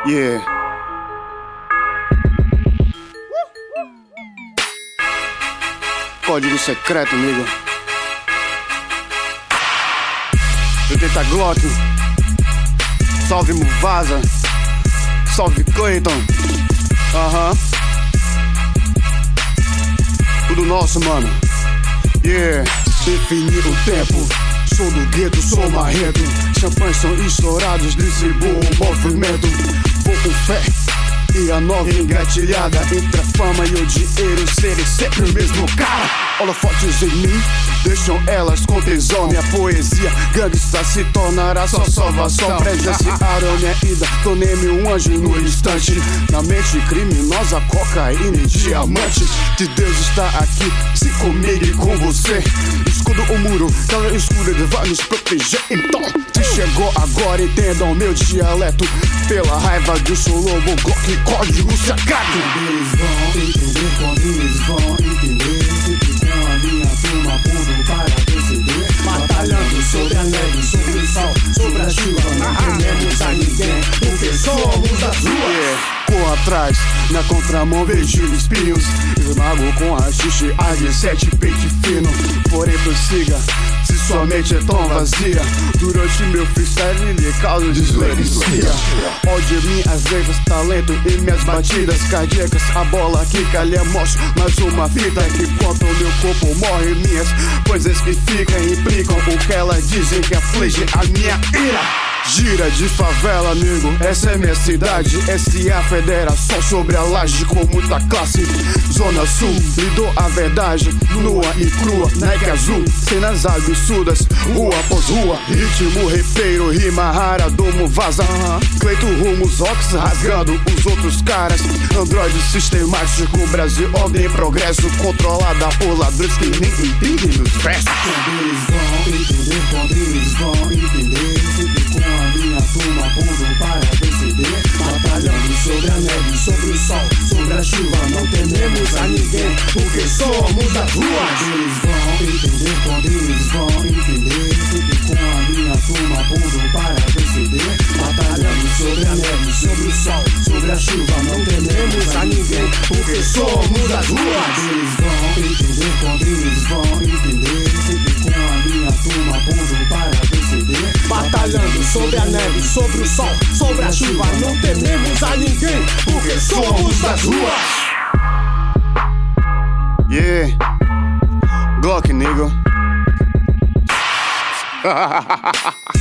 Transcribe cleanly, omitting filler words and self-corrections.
Yeah. Código secreto, amigo. 80 Glock. Salve Mufasa. Salve Clayton. Tudo nosso, mano. Yeah. Definir o tempo. Sou do gueto, sou marredo. Champanhes são estourados, distribuo o movimento. Vou com fé e a nova engatilhada. Entre a fama e o dinheiro, serei sempre o mesmo cara. Holofotes em mim, deixam elas com tesão. Minha poesia gangsta se tornará só salvação. Presenciaram minha ida, tornei-me um anjo no instante. Na mente criminosa, cocaína e diamante. De Deus está aqui, se comigo e com você. Escudo o muro, cala escura, ele vai nos proteger. Então, se chegou agora, entendam meu dialeto. Pela raiva do seu lobo, Glock, código secreto. Eles vão entender, quando eles vão entender. Sempre com a minha turma, pulo para perceber. Batalhando sobre a neve, sobre o sol, sobre a chuva. Não tememos a ninguém, porque somos das ruas. Corro atrás, na contramão vejo espinhos. Esmago com rachixe, AG7, peito fino. Porém prossiga, se sua mente é tão vazia. Durante meu freestyle lhe causa dislexia. Ódio minhas veias, talento e minhas batidas cardíacas. A bola quica, lhe mostro mais uma fita. Que contra o meu corpo morre minhas coisas que ficam implicam o que elas dizem que aflige a minha ira. Gira de favela, amigo, essa é minha cidade. SA Federação sobre a laje com muita classe. Zona Sul, lhe dou a verdade, nua e crua, Nike azul. Cenas absurdas, rua após rua. Ritmo repeiro, rima rara do Mufasa. Cleito rumos, rocks rasgando os outros caras. Android sistemático, Brasil, ordem e progresso. Controlada por ladrões que nem entendem meus versos. Quando eles vão entender, quando eles vão entender. Sempre com a minha turma, pulo para perceber. Batalhando sobre a neve, sobre o sol, sobre a chuva. Não tememos a ninguém, porque somos das ruas. Quando eles vão entender. Sempre com a minha turma, pulo para perceber. Batalhando sobre a neve, sobre o sol, sobre a chuva. Não tememos a ninguém, porque somos das ruas. Quando eles vão entender. Sempre com a minha turma, pulo para perceber. Batalhando sobre a neve, sobre o sol, sobre a chuva. Não tememos a ninguém, porque somos das ruas. Yeah. Glock, nigga.